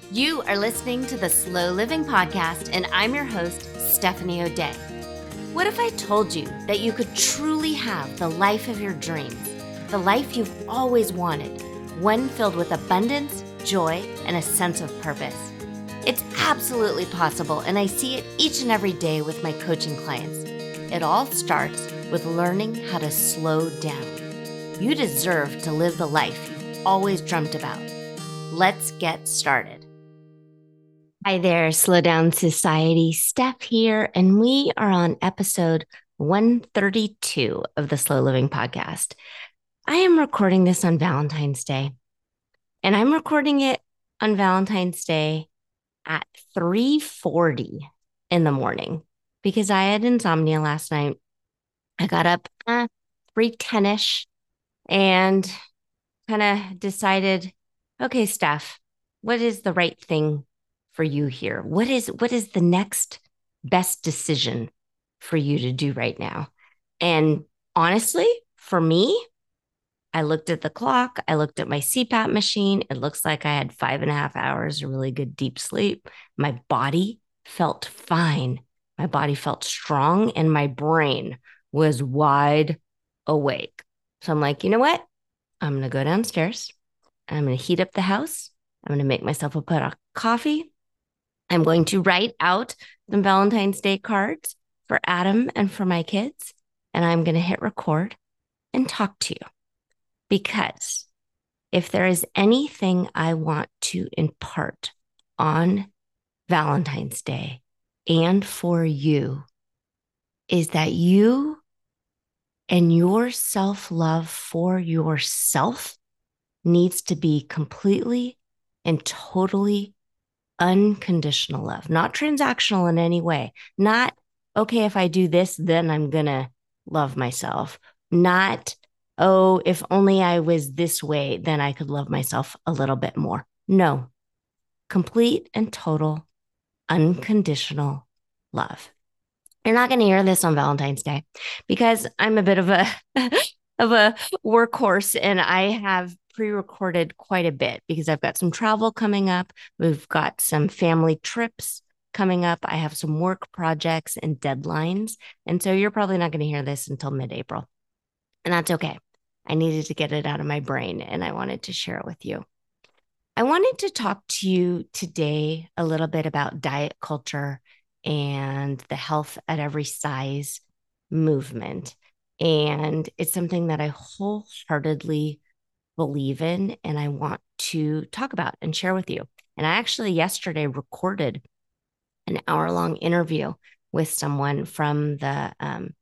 You are listening to the Slow Living Podcast, and I'm your host, Stephanie O'Day. What if I told you that you could truly have the life of your dreams, the life you've always wanted, one filled with abundance, joy, and a sense of purpose? It's absolutely possible, and I see it each and every day with my coaching clients. It all starts with learning how to slow down. You deserve to live the life you've always dreamt about. Let's get started. Hi there, Slow Down Society. Steph here, and we are on episode 132 of the Slow Living Podcast. I am recording this on Valentine's Day, and I'm recording it on Valentine's Day at 3:40 in the morning because I had insomnia last night. I got up 3:10ish and kind of decided, okay, Steph, what is the right thing for you here? What is the next best decision for you to do right now? And honestly, for me, I looked at the clock. I looked at my CPAP machine. It looks like I had 5.5 hours of really good deep sleep. My body felt fine. My body felt strong, and my brain was wide awake. So I'm like, you know what? I'm going to go downstairs. I'm going to heat up the house. I'm going to make myself a pot of coffee. I'm going to write out some Valentine's Day cards for Adam and for my kids. And I'm going to hit record and talk to you. Because if there is anything I want to impart on Valentine's Day and for you, is that you and your self-love for yourself needs to be completely and totally unconditional love, not transactional in any way. Not, okay, if I do this, then I'm going to love myself. Not, oh, if only I was this way, then I could love myself a little bit more. No, complete and total unconditional love. You're not going to hear this on Valentine's Day because I'm a bit of a of a workhorse, and I have pre-recorded quite a bit because I've got some travel coming up. We've got some family trips coming up. I have some work projects and deadlines. And so you're probably not going to hear this until mid-April. And that's okay. I needed to get it out of my brain, and I wanted to share it with you. I wanted to talk to you today a little bit about diet culture and the health at every size movement. And it's something that I wholeheartedly believe in and I want to talk about and share with you. And I actually yesterday recorded an hour-long interview with someone from the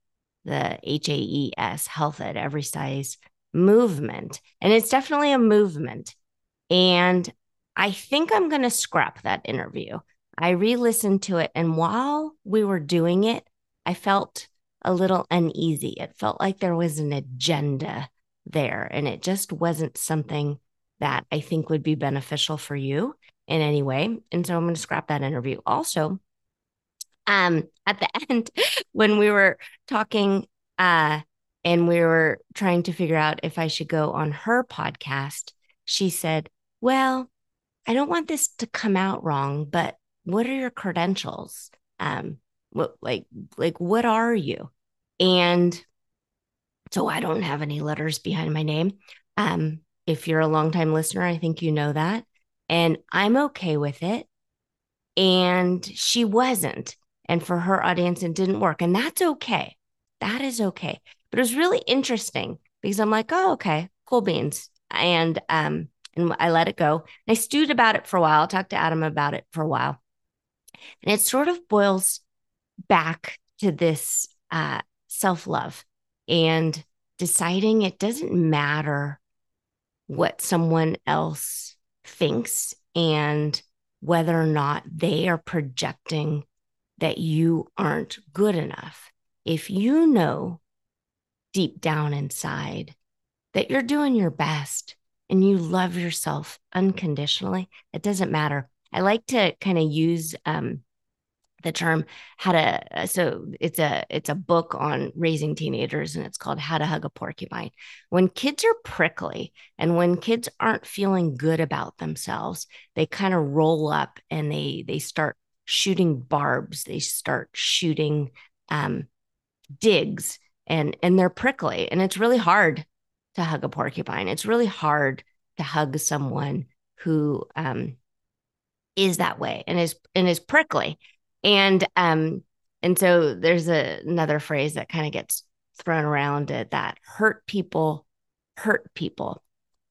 HAES, Health at Every Size movement. And it's definitely a movement. And I think I'm going to scrap that interview. I re-listened to it, and while we were doing it, I felt a little uneasy. It felt like there was an agenda there, and it just wasn't something that I think would be beneficial for you in any way. And so I'm going to scrap that interview. Also, at the end, when we were talking and we were trying to figure out if I should go on her podcast, she said, well, I don't want this to come out wrong, but what are your credentials? What are you? And so I don't have any letters behind my name. If you're a longtime listener, I think you know that. And I'm okay with it. And she wasn't. And for her audience, it didn't work. And that's okay. That is okay. But it was really interesting because I'm like, oh, okay, cool beans. And I let it go. I stewed about it for a while. I talked to Adam about it for a while. And it sort of boils back to this self-love and deciding it doesn't matter what someone else thinks and whether or not they are projecting that you aren't good enough. If you know deep down inside that you're doing your best and you love yourself unconditionally, it doesn't matter. I like to kind of use the term so it's a book on raising teenagers, and it's called How to Hug a Porcupine. When kids are prickly and when kids aren't feeling good about themselves, they kind of roll up and they start shooting barbs, they start shooting digs, and they're prickly, and it's really hard to hug a porcupine. It's really hard to hug someone who is that way and is prickly. And so there's another phrase that kind of gets thrown around that hurt people hurt people.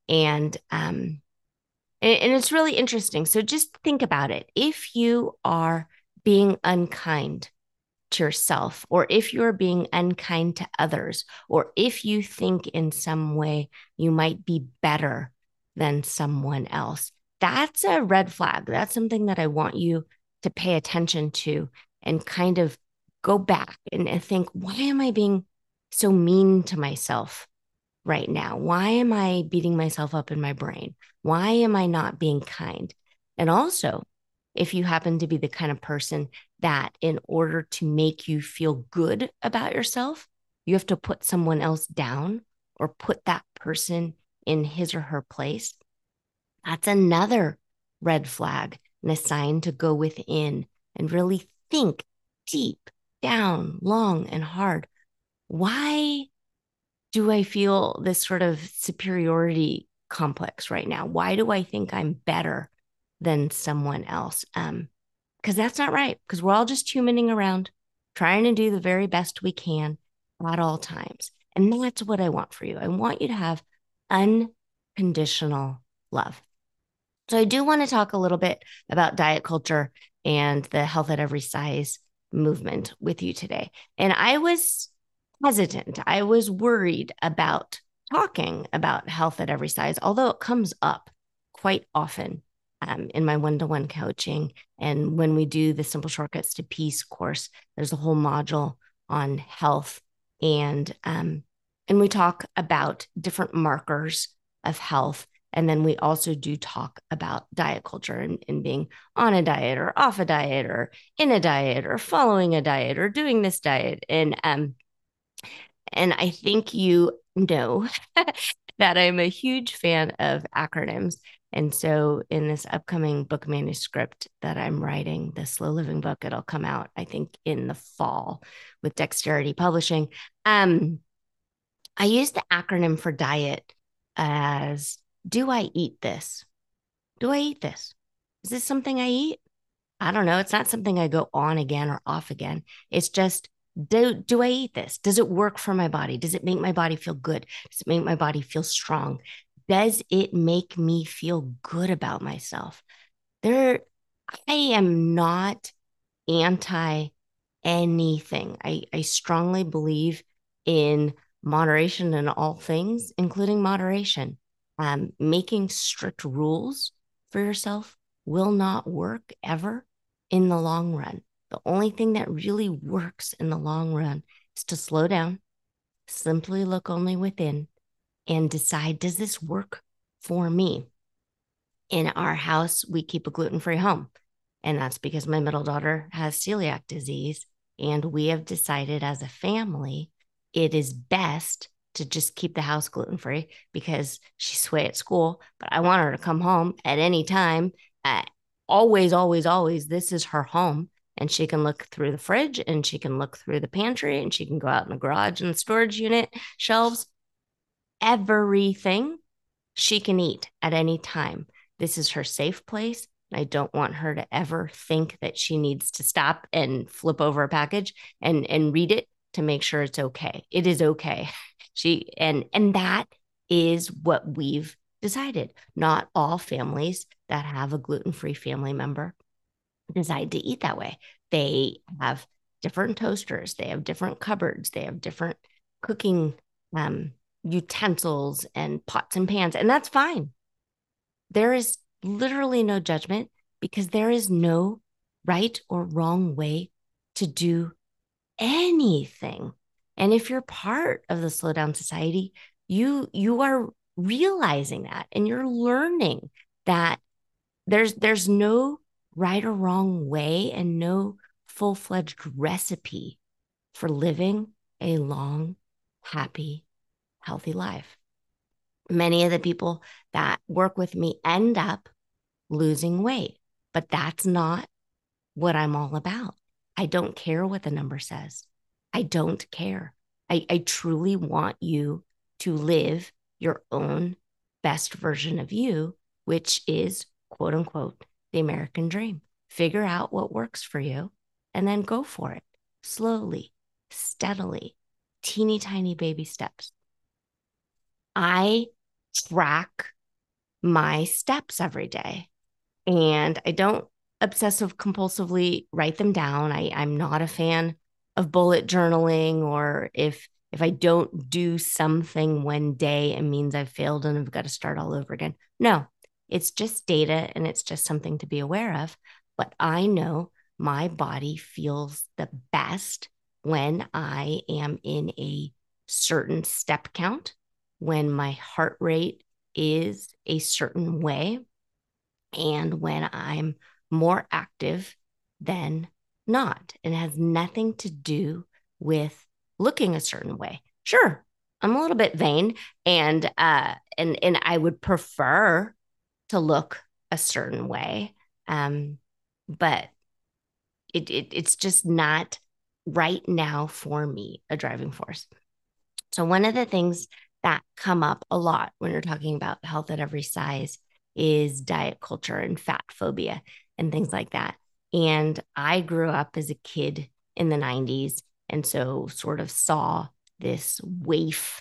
And it's really interesting. So just think about it. If you are being unkind to yourself, or if you're being unkind to others, or if you think in some way you might be better than someone else, that's a red flag. That's something that I want you to pay attention to and kind of go back and think, why am I being so mean to myself right now? Why am I beating myself up in my brain? Why am I not being kind? And also, if you happen to be the kind of person that in order to make you feel good about yourself, you have to put someone else down or put that person in his or her place, that's another red flag and a sign to go within and really think deep down, long and hard. Why do I feel this sort of superiority complex right now? Why do I think I'm better than someone else? Because that's not right, because we're all just humaning around, trying to do the very best we can at all times. And that's what I want for you. I want you to have unconditional love. So I do want to talk a little bit about diet culture and the health at every size movement with you today. And I was hesitant. I was worried about talking about health at every size, although it comes up quite often in my one-to-one coaching. And when we do the Simple Shortcuts to Peace course, there's a whole module on health. And we talk about different markers of health. And then we also do talk about diet culture and being on a diet or off a diet or in a diet or following a diet or doing this diet. And I think you know that I'm a huge fan of acronyms. And so in this upcoming book manuscript that I'm writing, the Slow Living book, it'll come out, I think, in the fall with Dexterity Publishing. I use the acronym for diet as, do I eat this? Do I eat this? Is this something I eat? I don't know. It's not something I go on again or off again. It's just, do I eat this? Does it work for my body? Does it make my body feel good? Does it make my body feel strong? Does it make me feel good about myself? I am not anti anything. I strongly believe in moderation in all things, including moderation. Making strict rules for yourself will not work ever in the long run. The only thing that really works in the long run is to slow down, simply look only within, and decide, does this work for me? In our house, we keep a gluten-free home. And that's because my middle daughter has celiac disease. And we have decided as a family, it is best to just keep the house gluten-free because she's away at school, but I want her to come home at any time. Always, always, always, this is her home. And she can look through the fridge and she can look through the pantry and she can go out in the garage and the storage unit shelves. Everything she can eat at any time. This is her safe place. I don't want her to ever think that she needs to stop and flip over a package and read it to make sure it's okay. It is okay. And that is what we've decided. Not all families that have a gluten-free family member decide to eat that way. They have different toasters, they have different cupboards, they have different cooking utensils and pots and pans, and that's fine. There is literally no judgment because there is no right or wrong way to do anything. And if you're part of the Slow Down Society, you are realizing that and you're learning that there's no right or wrong way and no full-fledged recipe for living a long, happy, healthy life. Many of the people that work with me end up losing weight, but that's not what I'm all about. I don't care what the number says. I don't care. I truly want you to live your own best version of you, which is, quote unquote, the American dream. Figure out what works for you and then go for it slowly, steadily, teeny tiny baby steps. I track my steps every day, and I don't obsessive compulsively write them down. I'm not a fan of bullet journaling, or if I don't do something one day, it means I've failed and I've got to start all over again. No, it's just data and it's just something to be aware of. But I know my body feels the best when I am in a certain step count, when my heart rate is a certain way, and when I'm more active than not. It has nothing to do with looking a certain way. Sure, I'm a little bit vain, and I would prefer to look a certain way, but it's just not right now for me a driving force. So one of the things that come up a lot when you're talking about health at every size is diet culture and fat phobia and things like that. And I grew up as a kid in the 90s, and so sort of saw this waif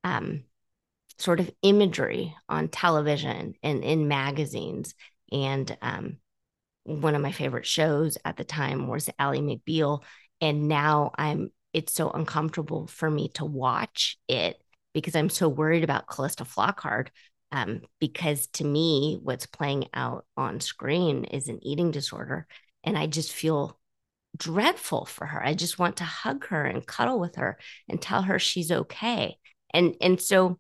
sort of imagery on television and in magazines. And one of my favorite shows at the time was Ally McBeal. And now it's so uncomfortable for me to watch it because I'm so worried about Callista Flockhart. Because to me, what's playing out on screen is an eating disorder. And I just feel dreadful for her. I just want to hug her and cuddle with her and tell her she's okay. And so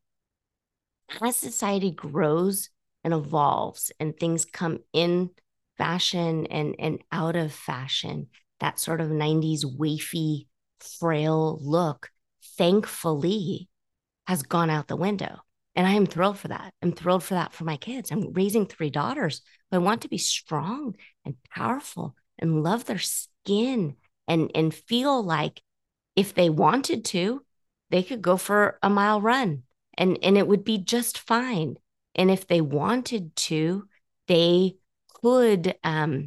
as society grows and evolves and things come in fashion and out of fashion, that sort of 90s wafy, frail look, thankfully, has gone out the window. And I am thrilled for that. I'm thrilled for that for my kids. I'm raising 3 daughters who I want to be strong and powerful and love their skin and feel like if they wanted to, they could go for a mile run and it would be just fine. And if they wanted to, they could,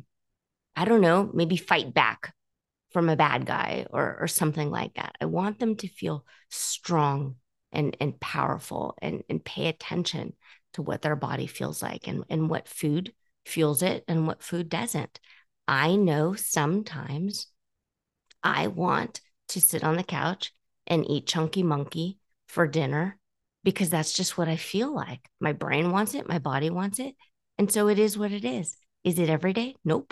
I don't know, maybe fight back from a bad guy or something like that. I want them to feel strong and powerful and pay attention to what their body feels like and what food fuels it and what food doesn't. I know sometimes I want to sit on the couch and eat Chunky Monkey for dinner because that's just what I feel like. My brain wants it, my body wants it. And so it is what it is. Is it every day? Nope.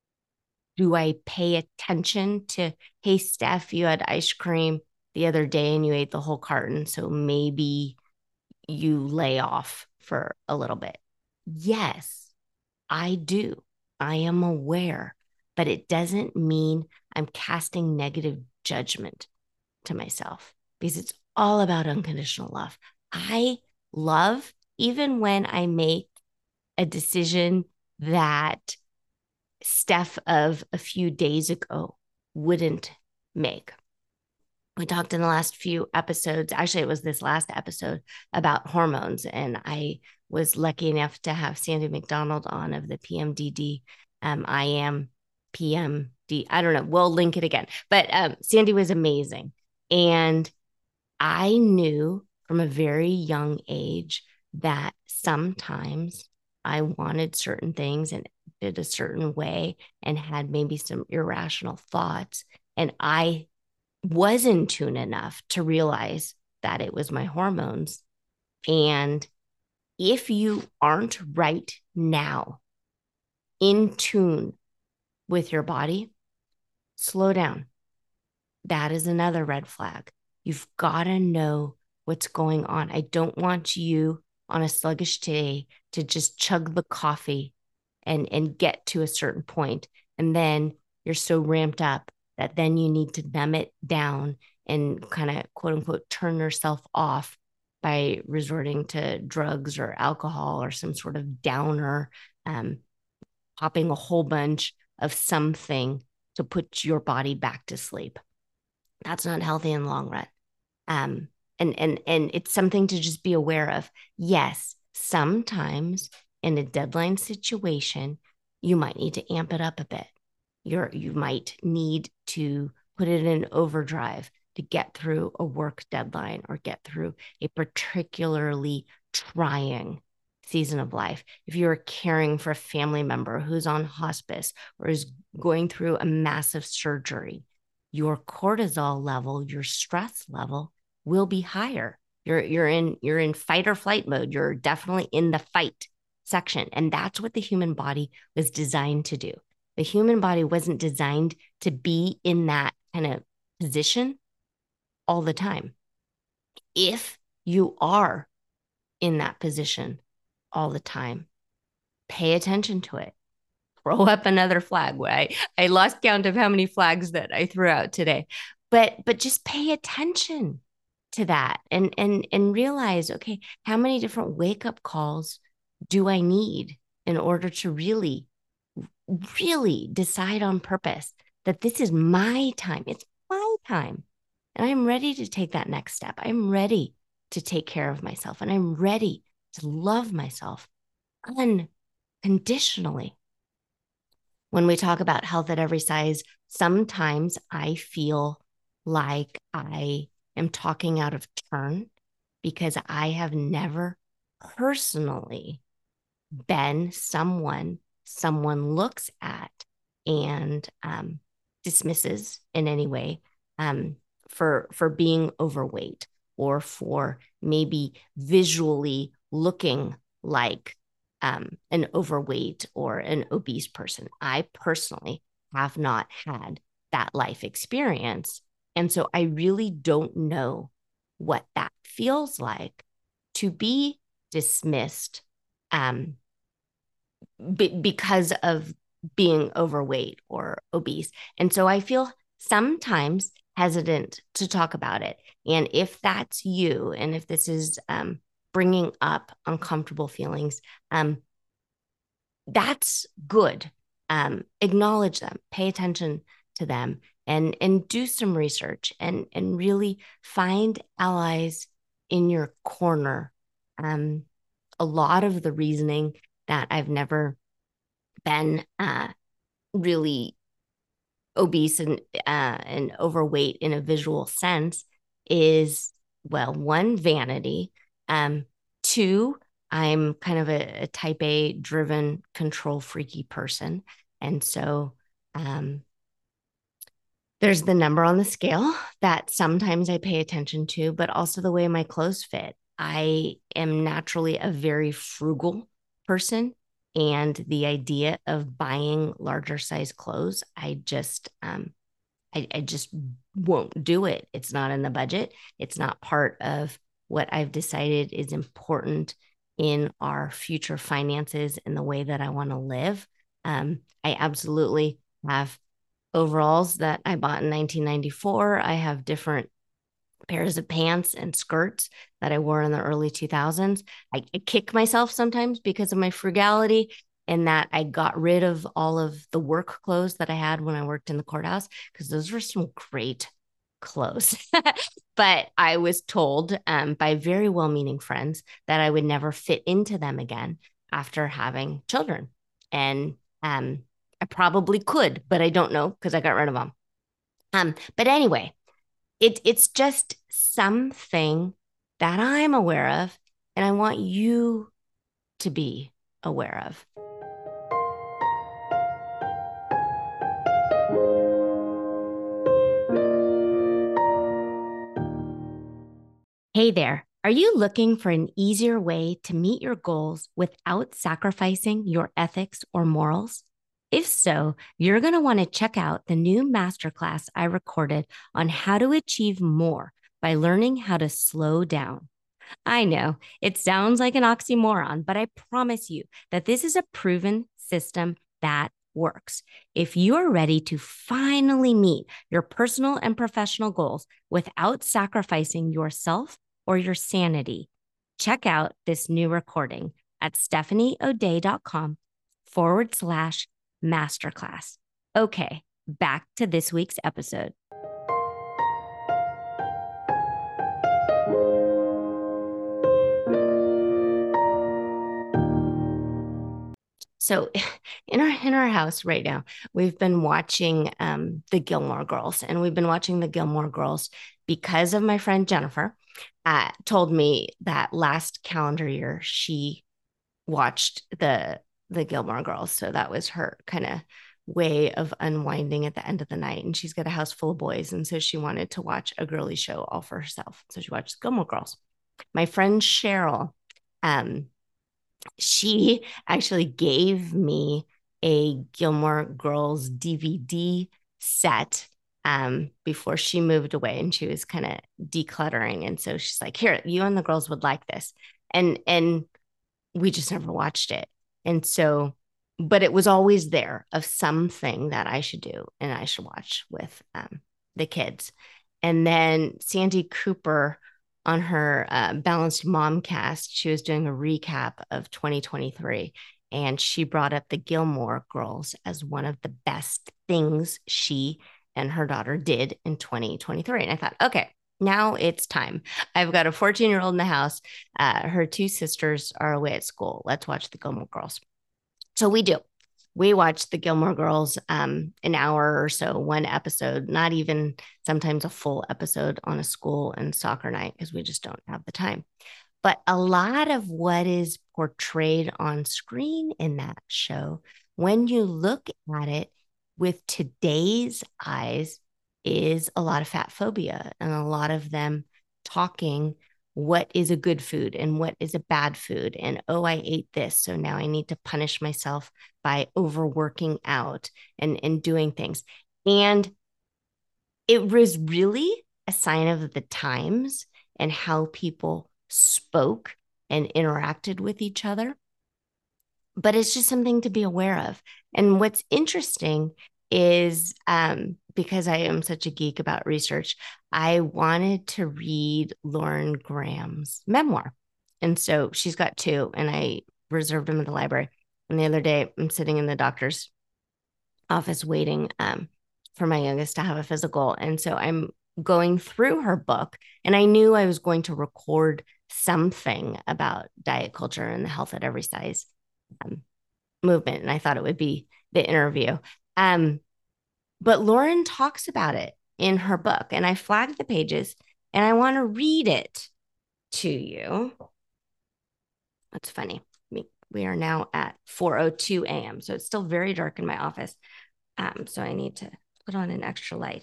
Do I pay attention to, hey, Steph, you had ice cream the other day and you ate the whole carton, so maybe you lay off for a little bit? Yes, I do. I am aware, but it doesn't mean I'm casting negative judgment to myself because it's all about unconditional love. I love even when I make a decision that Steph of a few days ago wouldn't make. We talked in the last few episodes, actually it was this last episode, about hormones, and I was lucky enough to have Sandy McDonald on of the PMDD. I am PMD, I don't know, we'll link it again, but Sandy was amazing. And I knew from a very young age that sometimes I wanted certain things and did a certain way and had maybe some irrational thoughts. And I was in tune enough to realize that it was my hormones. And if you aren't right now in tune with your body, slow down. That is another red flag. You've got to know what's going on. I don't want you on a sluggish day to just chug the coffee and get to a certain point. And then you're so ramped up that then you need to numb it down and kind of quote unquote turn yourself off by resorting to drugs or alcohol or some sort of downer, um, popping a whole bunch of something to put your body back to sleep. That's not healthy in the long run. Um, and it's something to just be aware of. Yes, sometimes in a deadline situation, you might need to amp it up a bit. You might need to put it in overdrive to get through a work deadline or get through a particularly trying season of life. If you're caring for a family member who's on hospice or is going through a massive surgery, your cortisol level, your stress level will be higher. You're in fight or flight mode. You're definitely in the fight section. And that's what the human body was designed to do. The human body wasn't designed to be in that kind of position all the time. If you are in that position all the time, pay attention to it. Throw up another flag. I lost count of how many flags that I threw out today. But just pay attention to that and realize, okay, how many different wake-up calls do I need in order to really decide on purpose that this is my time. It's my time. And I'm ready to take that next step. I'm ready to take care of myself and I'm ready to love myself unconditionally. When we talk about health at every size, sometimes I feel like I am talking out of turn because I have never personally been someone looks at and dismisses in any way for being overweight or for maybe visually looking like an overweight or an obese person. I personally have not had that life experience. And so I really don't know what that feels like to be dismissed because of being overweight or obese. And so I feel sometimes hesitant to talk about it. And if that's you, and if this is bringing up uncomfortable feelings, that's good. Acknowledge them, pay attention to them, and do some research and really find allies in your corner. A lot of the reasoning that I've never been really obese and overweight in a visual sense is, well, one, vanity. Two, I'm kind of a type A driven, control freaky person. And so there's the number on the scale that sometimes I pay attention to, but also the way my clothes fit. I am naturally a very frugal person. And the idea of buying larger size clothes, I just won't do it. It's not in the budget. It's not part of what I've decided is important in our future finances and the way that I want to live. I absolutely have overalls that I bought in 1994. I have different pairs of pants and skirts that I wore in the early 2000s. I kick myself sometimes because of my frugality and that I got rid of all of the work clothes that I had when I worked in the courthouse because those were some great clothes. But I was told by very well-meaning friends that I would never fit into them again after having children. And I probably could, but I don't know because I got rid of them. But anyway, it's just something that I'm aware of, and I want you to be aware of. Hey there. Are you looking for an easier way to meet your goals without sacrificing your ethics or morals? If so, you're going to want to check out the new masterclass I recorded on how to achieve more by learning how to slow down. I know it sounds like an oxymoron, but I promise you that this is a proven system that works. If you're ready to finally meet your personal and professional goals without sacrificing yourself or your sanity, check out this new recording at stephanieodea.com/masterclass. Okay, back to this week's episode. So in our house right now, we've been watching the Gilmore Girls, and we've been watching the Gilmore Girls because of my friend Jennifer told me that last calendar year she watched the Gilmore Girls. So that was her kind of way of unwinding at the end of the night. And she's got a house full of boys, and so she wanted to watch a girly show all for herself. So she watched Gilmore Girls. My friend Cheryl, she actually gave me a Gilmore Girls DVD set before she moved away, and she was kind of decluttering. And so she's like, here, you and the girls would like this. And we just never watched it. And so, but it was always there of something that I should do and I should watch with the kids. And then Sandy Cooper on her Balanced Momcast, she was doing a recap of 2023, and she brought up the Gilmore Girls as one of the best things she and her daughter did in 2023. And I thought, okay, now it's time. I've got a 14-year-old in the house. Her two sisters are away at school. Let's watch the Gilmore Girls. So we do. We watch the Gilmore Girls an hour or so, one episode, not even sometimes a full episode on a school and soccer night because we just don't have the time. But a lot of what is portrayed on screen in that show, when you look at it with today's eyes, is a lot of fat phobia and a lot of them talking what is a good food and what is a bad food. And, oh, I ate this, so now I need to punish myself by overworking out and doing things. And it was really a sign of the times and how people spoke and interacted with each other. But it's just something to be aware of. And what's interesting is because I am such a geek about research, I wanted to read Lauren Graham's memoir. And so she's got two, and I reserved them at the library. And the other day, I'm sitting in the doctor's office waiting for my youngest to have a physical. And so I'm going through her book, and I knew I was going to record something about diet culture and the health at every size movement. And I thought it would be the interview. But Lauren talks about it in her book, and I flagged the pages, and I want to read it to you. That's funny. We are now at 4:02 a.m., so it's still very dark in my office. So I need to put on an extra light.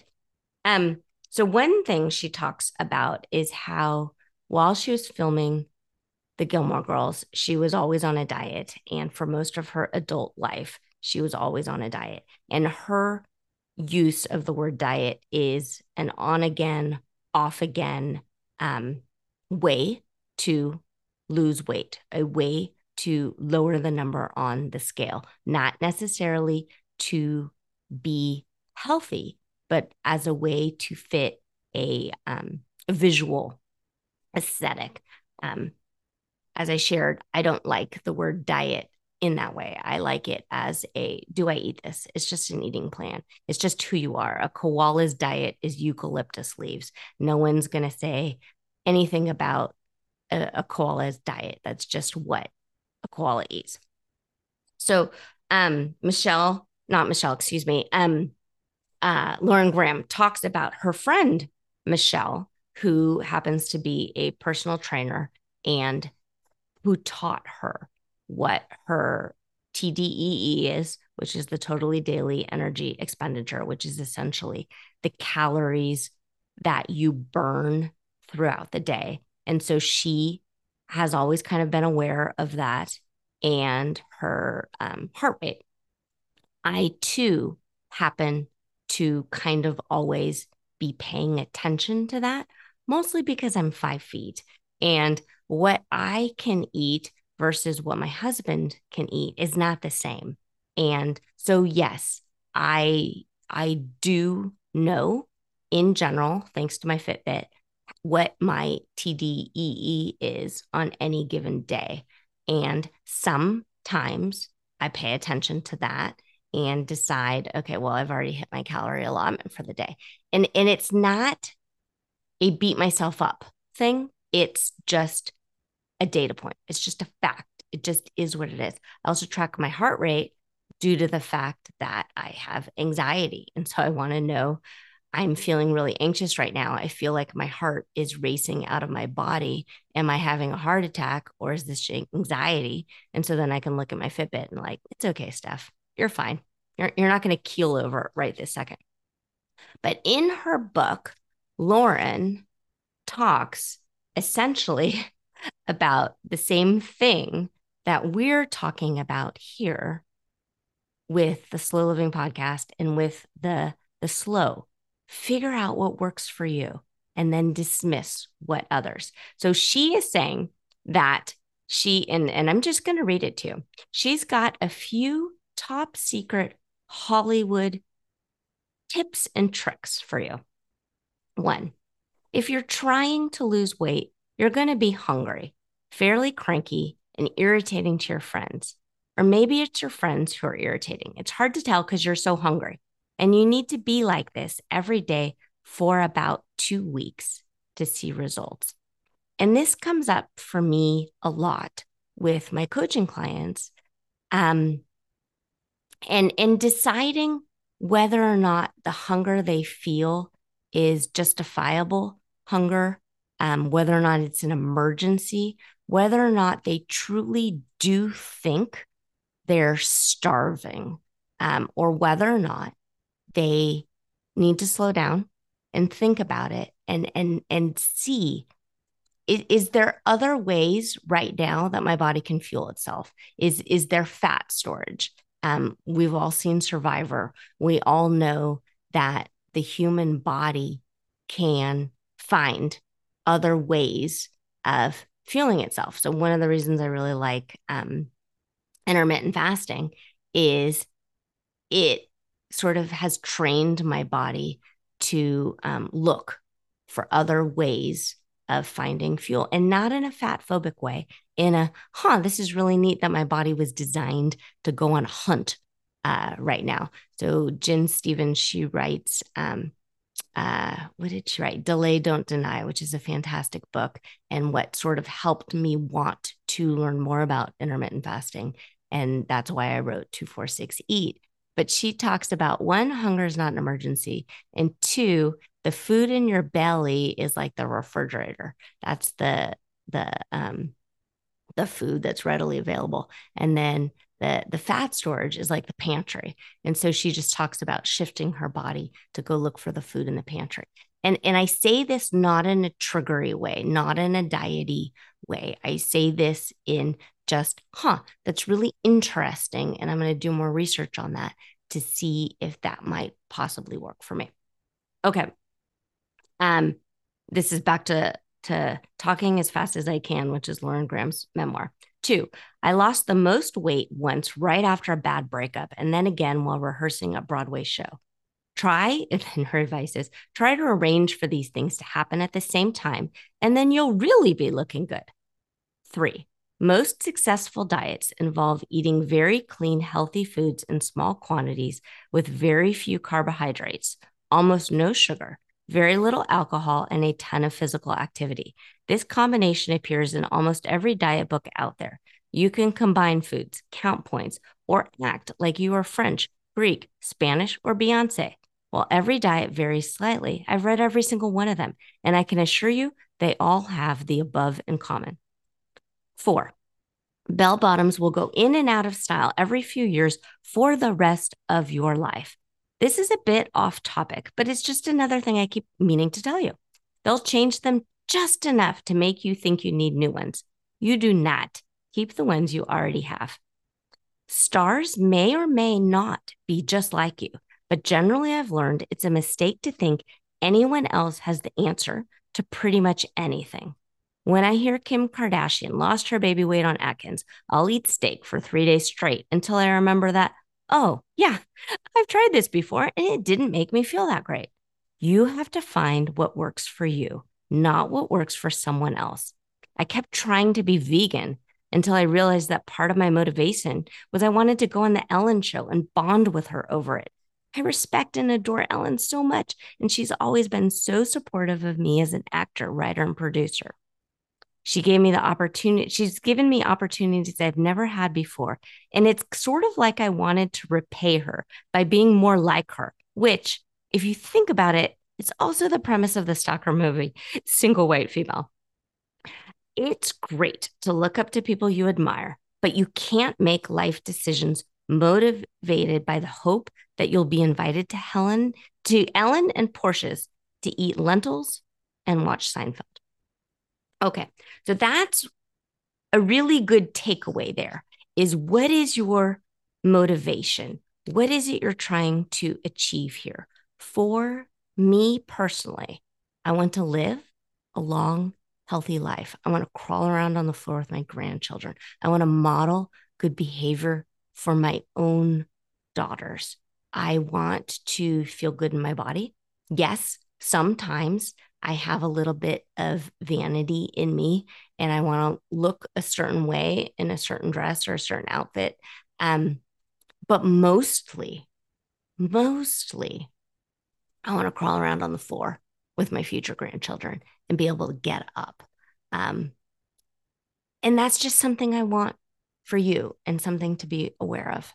So one thing she talks about is how while she was filming the Gilmore Girls, she was always on a diet. And for most of her adult life, she was always on a diet. And her use of the word diet is an on again, off again way to lose weight, a way to lower the number on the scale, not necessarily to be healthy, but as a way to fit a visual aesthetic. As I shared, I don't like the word diet in that way. I like it as do I eat this? It's just an eating plan. It's just who you are. A koala's diet is eucalyptus leaves. No one's going to say anything about a koala's diet. That's just what a koala eats. So Lauren Graham talks about her friend, Michelle, who happens to be a personal trainer and who taught her what her TDEE is, which is the totally daily energy expenditure, which is essentially the calories that you burn throughout the day. And so she has always kind of been aware of that and her heart rate. I too happen to kind of always be paying attention to that, mostly because I'm 5 feet. And what I can eat versus what my husband can eat is not the same. And so, yes, I do know in general, thanks to my Fitbit, what my TDEE is on any given day. And sometimes I pay attention to that and decide, okay, well, I've already hit my calorie allotment for the day. And it's not a beat myself up thing. It's just a data point. It's just a fact. It just is what it is. I also track my heart rate due to the fact that I have anxiety. And so I want to know, I'm feeling really anxious right now. I feel like my heart is racing out of my body. Am I having a heart attack or is this anxiety? And so then I can look at my Fitbit and like, it's okay, Steph. You're fine. You're not going to keel over right this second. But in her book, Lauren talks essentially about the same thing that we're talking about here with the Slow Living podcast and with the slow. Figure out what works for you and then dismiss what others. So she is saying that and I'm just going to read it to you. She's got a few top secret Hollywood tips and tricks for you. One, if you're trying to lose weight, you're going to be hungry, fairly cranky, and irritating to your friends. Or maybe it's your friends who are irritating. It's hard to tell because you're so hungry. And you need to be like this every day for about 2 weeks to see results. And this comes up for me a lot with my coaching clients. And deciding whether or not the hunger they feel is justifiable hunger, whether or not it's an emergency, whether or not they truly do think they're starving, or whether or not they need to slow down and think about it and see, is there other ways right now that my body can fuel itself? Is there fat storage? We've all seen Survivor. We all know that the human body can find other ways of fueling itself. So one of the reasons I really like intermittent fasting is it sort of has trained my body to look for other ways of finding fuel, and not in a fat phobic way, in a, this is really neat that my body was designed to go on a hunt right now. So Jen Stevens, she writes, what did she write? Delay, Don't Deny, which is a fantastic book and what sort of helped me want to learn more about intermittent fasting. And that's why I wrote 246 Eat. But she talks about, one, hunger is not an emergency. And two, the food in your belly is like the refrigerator. That's the food that's readily available. And then the fat storage is like the pantry. And so she just talks about shifting her body to go look for the food in the pantry. And I say this not in a triggery way, not in a diety way. I say this in just, that's really interesting. And I'm going to do more research on that to see if that might possibly work for me. Okay. This is back to Talking as Fast as I Can, which is Lauren Graham's memoir. 2, I lost the most weight once right after a bad breakup, and then again while rehearsing a Broadway show. And then her advice is, try to arrange for these things to happen at the same time, and then you'll really be looking good. 3, most successful diets involve eating very clean, healthy foods in small quantities with very few carbohydrates, almost no sugar, very little alcohol, and a ton of physical activity. This combination appears in almost every diet book out there. You can combine foods, count points, or act like you are French, Greek, Spanish, or Beyonce. While every diet varies slightly, I've read every single one of them, and I can assure you they all have the above in common. 4, bell bottoms will go in and out of style every few years for the rest of your life. This is a bit off topic, but it's just another thing I keep meaning to tell you. They'll change them just enough to make you think you need new ones. You do not. Keep the ones you already have. Stars may or may not be just like you, but generally I've learned it's a mistake to think anyone else has the answer to pretty much anything. When I hear Kim Kardashian lost her baby weight on Atkins, I'll eat steak for 3 days straight until I remember that oh, yeah, I've tried this before and it didn't make me feel that great. You have to find what works for you, not what works for someone else. I kept trying to be vegan until I realized that part of my motivation was I wanted to go on the Ellen show and bond with her over it. I respect and adore Ellen so much, and she's always been so supportive of me as an actor, writer, and producer. She gave me the opportunity. She's given me opportunities I've never had before. And it's sort of like I wanted to repay her by being more like her, which, if you think about it, it's also the premise of the Stalker movie, Single White Female. It's great to look up to people you admire, but you can't make life decisions motivated by the hope that you'll be invited to Ellen and Porsche's to eat lentils and watch Seinfeld. Okay, so that's a really good takeaway there is what is your motivation? What is it you're trying to achieve here? For me personally, I want to live a long, healthy life. I want to crawl around on the floor with my grandchildren. I want to model good behavior for my own daughters. I want to feel good in my body. Yes, sometimes I have a little bit of vanity in me and I want to look a certain way in a certain dress or a certain outfit. But mostly, I want to crawl around on the floor with my future grandchildren and be able to get up. Um, and that's just something I want for you and something to be aware of.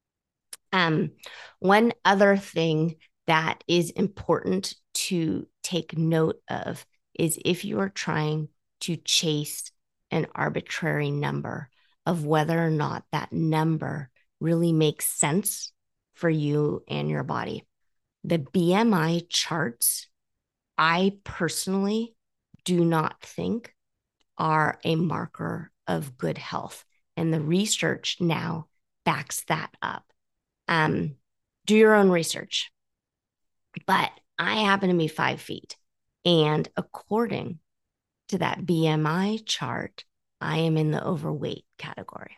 One other thing that is important to take note of is if you are trying to chase an arbitrary number of whether or not that number really makes sense for you and your body. The BMI charts, I personally do not think are a marker of good health. And the research now backs that up. Do your own research. But I happen to be 5 feet. And according to that BMI chart, I am in the overweight category.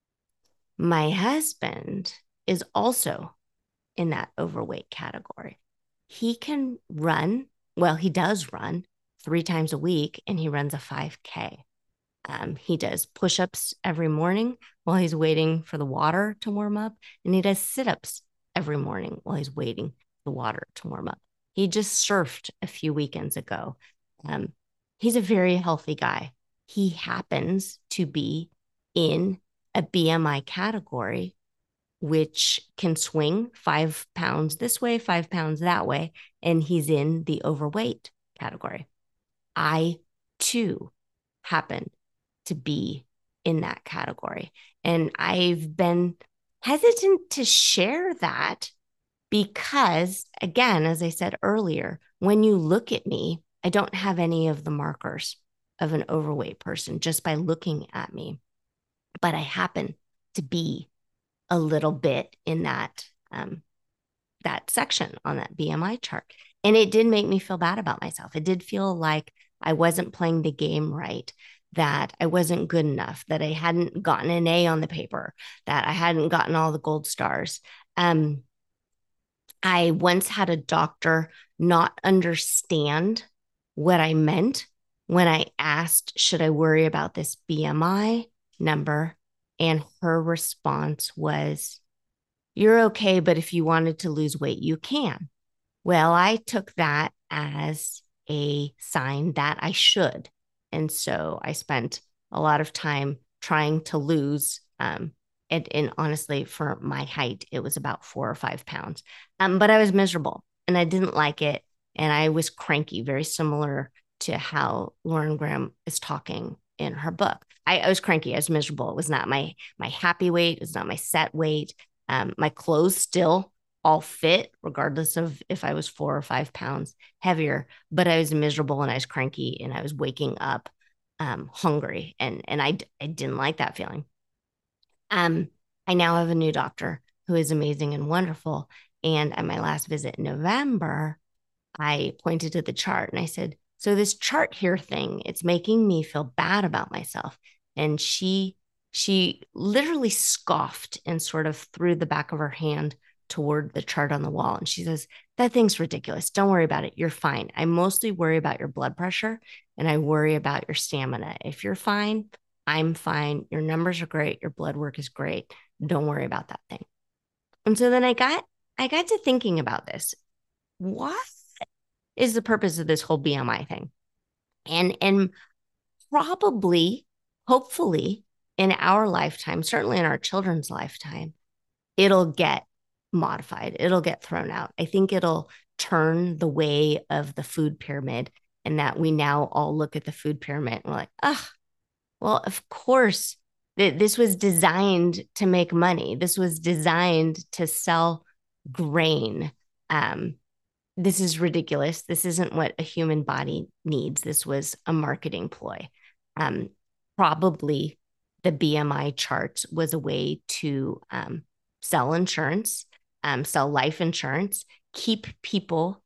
My husband is also in that overweight category. He can run, well, he does run 3 times a week and he runs a 5K. He does push-ups every morning while he's waiting for the water to warm up, and he does sit-ups every morning while he's waiting for the water to warm up. He just surfed a few weekends ago. He's a very healthy guy. He happens to be in a BMI category, which can swing 5 pounds this way, 5 pounds that way, and he's in the overweight category. I, too, happen to be in that category. And I've been hesitant to share that because, again, as I said earlier, when you look at me, I don't have any of the markers of an overweight person just by looking at me. But I happen to be a little bit in that section on that BMI chart. And it did make me feel bad about myself. It did feel like I wasn't playing the game right, that I wasn't good enough, that I hadn't gotten an A on the paper, that I hadn't gotten all the gold stars. I once had a doctor not understand what I meant when I asked, should I worry about this BMI number? And her response was, you're okay, but if you wanted to lose weight, you can. Well, I took that as a sign that I should. And so I spent a lot of time trying to lose. And honestly, for my height, it was about 4 or 5 pounds. But I was miserable and I didn't like it. And I was cranky, very similar to how Lauren Graham is talking in her book. I was cranky. I was miserable. It was not my happy weight. It was not my set weight. My clothes still all fit, regardless of if I was 4 or 5 pounds heavier, but I was miserable and I was cranky and I was waking up hungry. And I didn't like that feeling. I now have a new doctor who is amazing and wonderful. And at my last visit in November, I pointed to the chart and I said, so this chart here thing, it's making me feel bad about myself. And she she literally scoffed and sort of threw the back of her hand toward the chart on the wall. And she says, that thing's ridiculous. Don't worry about it. You're fine. I mostly worry about your blood pressure and I worry about your stamina. If you're fine, I'm fine. Your numbers are great. Your blood work is great. Don't worry about that thing. And so then I got to thinking about this. What is the purpose of this whole BMI thing? And probably, hopefully, in our lifetime, certainly in our children's lifetime, it'll get modified. It'll get thrown out. I think it'll turn the way of the food pyramid, and that we now all look at the food pyramid and we're like, oh, well, of course, this was designed to make money. This was designed to sell grain. This is ridiculous. This isn't what a human body needs. This was a marketing ploy. Probably the BMI charts was a way to sell insurance, sell life insurance, keep people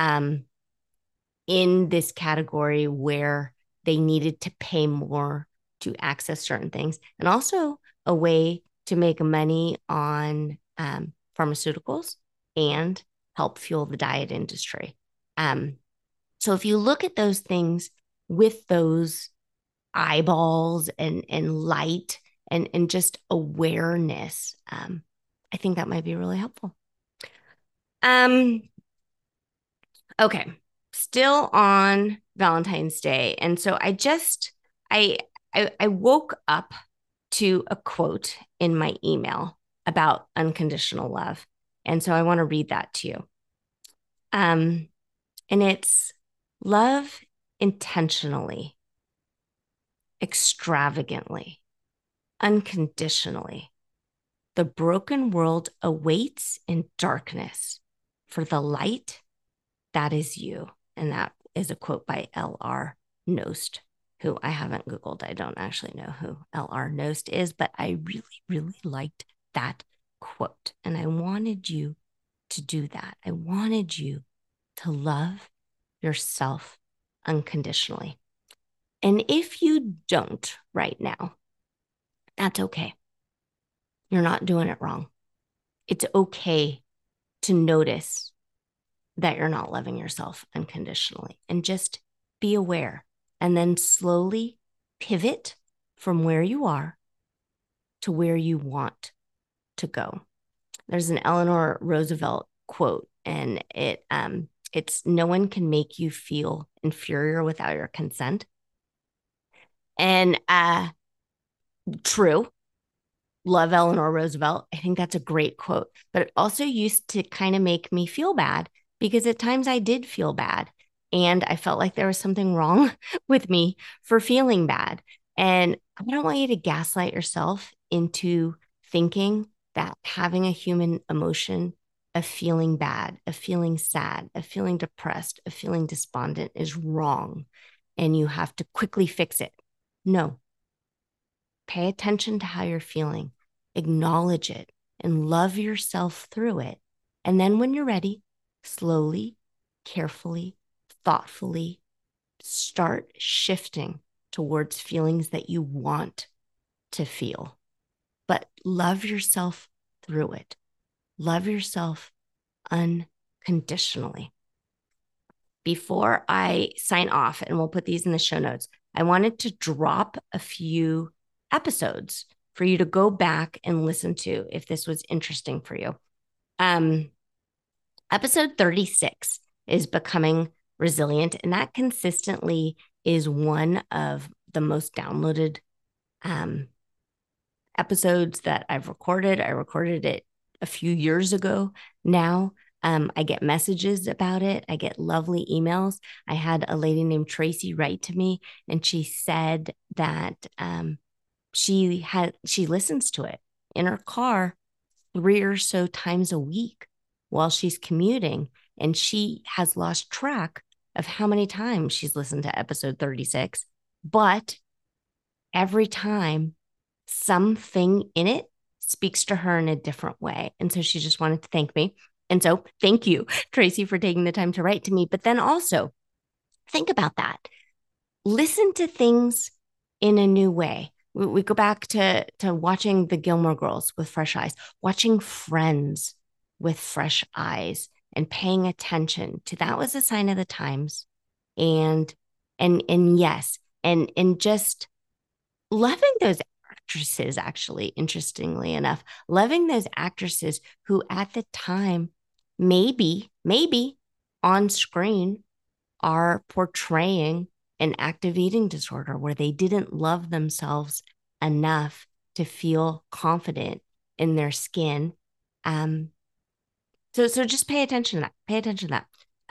in this category where they needed to pay more to access certain things, and also a way to make money on pharmaceuticals and help fuel the diet industry. So if you look at those things with those eyeballs and light and just awareness, I think that might be really helpful. Okay, still on Valentine's Day. And so I woke up to a quote in my email about unconditional love. And so I want to read that to you. And it's love intentionally, extravagantly, unconditionally. The broken world awaits in darkness for the light that is you. And that is a quote by L.R. Knost, who I haven't Googled. I don't actually know who L.R. Knost is, but I really, really liked that quote. And I wanted you to do that. I wanted you to love yourself unconditionally. And if you don't right now, that's okay. You're not doing it wrong. It's okay to notice that you're not loving yourself unconditionally and just be aware, and then slowly pivot from where you are to where you want to go. There's an Eleanor Roosevelt quote, and it's no one can make you feel inferior without your consent. And true. Love Eleanor Roosevelt. I think that's a great quote, but it also used to kind of make me feel bad, because at times I did feel bad and I felt like there was something wrong with me for feeling bad. And I don't want you to gaslight yourself into thinking that having a human emotion of feeling bad, of feeling sad, of feeling depressed, of feeling despondent is wrong and you have to quickly fix it. No. Pay attention to how you're feeling, acknowledge it, and love yourself through it. And then when you're ready, slowly, carefully, thoughtfully, start shifting towards feelings that you want to feel. But love yourself through it. Love yourself unconditionally. Before I sign off, and we'll put these in the show notes, I wanted to drop a few episodes for you to go back and listen to if this was interesting for you. Episode 36 is Becoming Resilient, and that consistently is one of the most downloaded episodes that I've recorded. I recorded it a few years ago now. I get messages about it. I get lovely emails. I had a lady named Tracy write to me, and she said that she listens to it in her car 3 or so times a week while she's commuting, and she has lost track of how many times she's listened to episode 36, but every time something in it speaks to her in a different way. And so she just wanted to thank me. And so thank you, Tracy, for taking the time to write to me. But then also think about that. Listen to things in a new way. We go back to watching the Gilmore Girls with fresh eyes, watching Friends with fresh eyes, and paying attention to that was a sign of the times. And and yes, and just loving those actresses, actually, interestingly enough, loving those actresses who at the time maybe on screen are portraying an active eating disorder where they didn't love themselves enough to feel confident in their skin. Um, so just pay attention to that. Pay attention to that.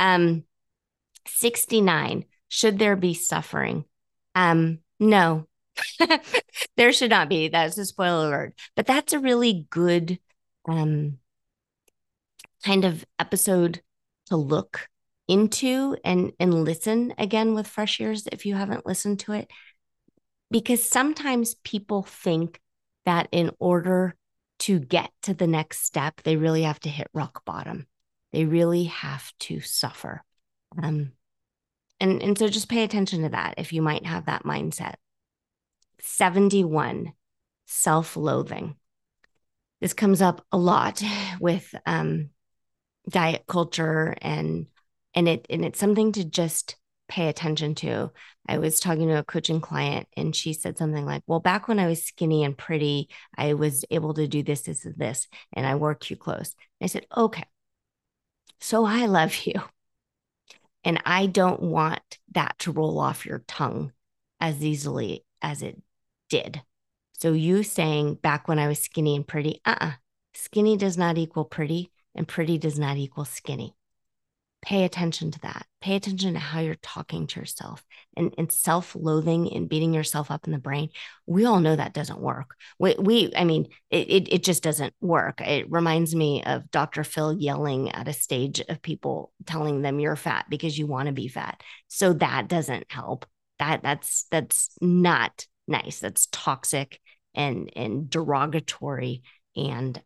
69. Should there be suffering? No, there should not be. That's a spoiler alert. But that's a really good um kind of episode to look into and listen again with fresh ears if you haven't listened to it, because sometimes people think that in order to get to the next step they really have to hit rock bottom, they really have to suffer. um and so just pay attention to that if you might have that mindset. 71. Self-loathing. This comes up a lot with diet culture, and it's something to just pay attention to. I was talking to a coaching client and she said something like, well, back when I was skinny and pretty, I was able to do this, and this, and I wore cute clothes. I said, okay, so I love you. And I don't want that to roll off your tongue as easily as it did. So you saying back when I was skinny and pretty, skinny does not equal pretty, and pretty does not equal skinny. Pay attention to that. Pay attention to how you're talking to yourself, and self-loathing and beating yourself up in the brain. We all know that doesn't work. I mean, it just doesn't work. It reminds me of Dr. Phil yelling at a stage of people telling them you're fat because you want to be fat. So that doesn't help. That's not nice. That's toxic and derogatory. And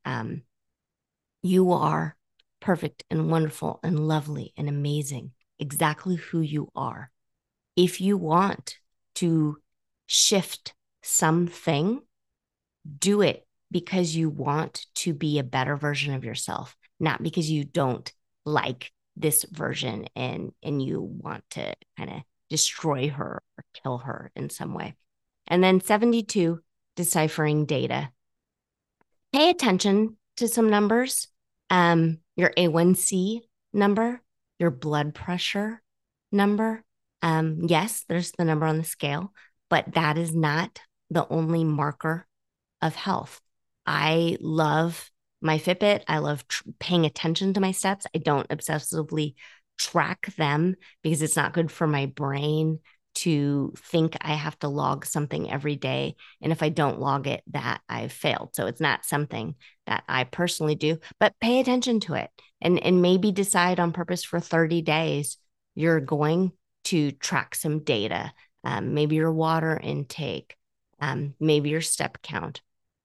you are perfect and wonderful and lovely and amazing, exactly who you are. If you want to shift something, do it because you want to be a better version of yourself, not because you don't like this version and you want to kind of destroy her or kill her in some way. And then 72, deciphering data. Pay attention to some numbers. Your A1C number, your blood pressure number. Yes, there's the number on the scale, but that is not the only marker of health. I love my Fitbit. I love paying attention to my steps. I don't obsessively track them because it's not good for my brain to think I have to log something every day. And if I don't log it, that I've failed. So it's not something that I personally do, but pay attention to it and maybe decide on purpose for 30 days, you're going to track some data, maybe your water intake, maybe your step count.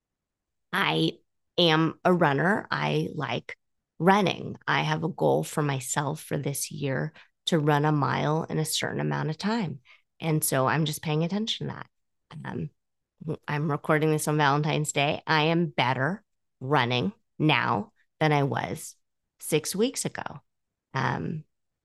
I am a runner. I like running. I have a goal for myself for this year to run a mile in a certain amount of time. And so I'm just paying attention to that. Um, I'm recording this on Valentine's Day. I am better running now than I was 6 weeks ago. And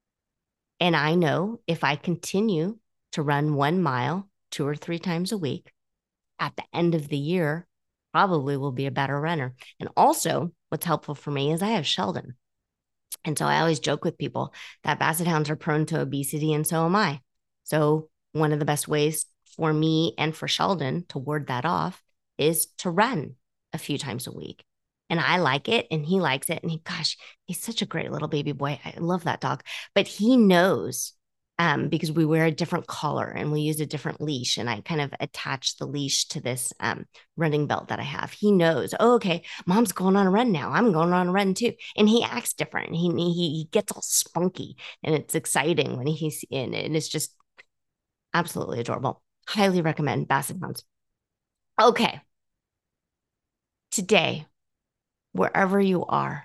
I know if I continue to run 1 mile 2 or 3 times a week, at the end of the year, probably will be a better runner. And also, what's helpful for me is I have Sheldon. And so I always joke with people that Basset Hounds are prone to obesity, and so am I. So one of the best ways for me and for Sheldon to ward that off is to run a few times a week. And I like it and he likes it. And gosh, he's such a great little baby boy. I love that dog. But he knows because we wear a different collar and we use a different leash. And I kind of attach the leash to this running belt that I have. He knows, oh, okay, mom's going on a run now. I'm going on a run too. And he acts different. He gets all spunky and it's exciting when he's in. And it's just absolutely adorable. Highly recommend Basset Hounds. Okay. Today, wherever you are,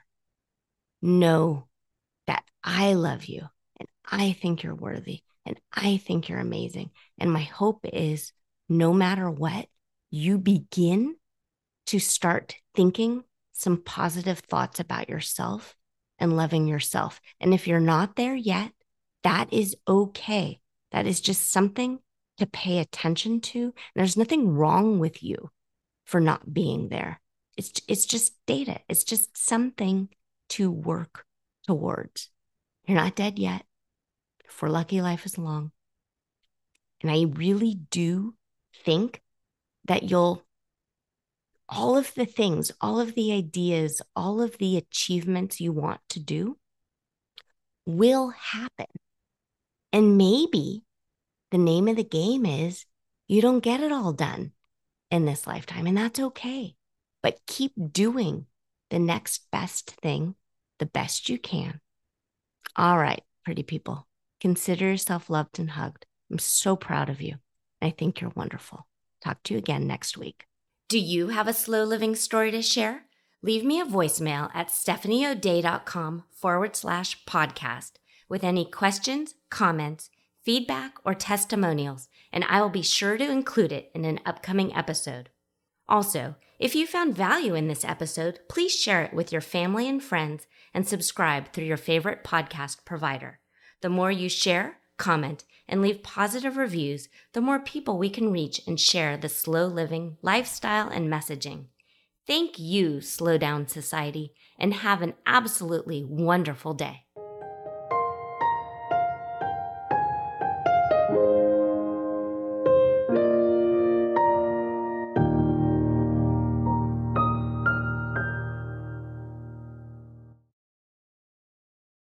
know that I love you and I think you're worthy and I think you're amazing. And my hope is no matter what, you begin to start thinking some positive thoughts about yourself and loving yourself. And if you're not there yet, that is okay. That is just something to pay attention to. There's nothing wrong with you for not being there. It's just data. It's just something to work towards. You're not dead yet. If we're lucky, life is long. And I really do think that all of the things, all of the ideas, all of the achievements you want to do will happen. And maybe the name of the game is you don't get it all done in this lifetime, and that's okay. But keep doing the next best thing the best you can. All right, pretty people, consider yourself loved and hugged. I'm so proud of you. I think you're wonderful. Talk to you again next week. Do you have a slow living story to share? Leave me a voicemail at stephanieodea.com/podcast with any questions, comments, feedback, or testimonials, and I will be sure to include it in an upcoming episode. Also, if you found value in this episode, please share it with your family and friends and subscribe through your favorite podcast provider. The more you share, comment, and leave positive reviews, the more people we can reach and share the slow living lifestyle and messaging. Thank you, Slow Down Society, and have an absolutely wonderful day.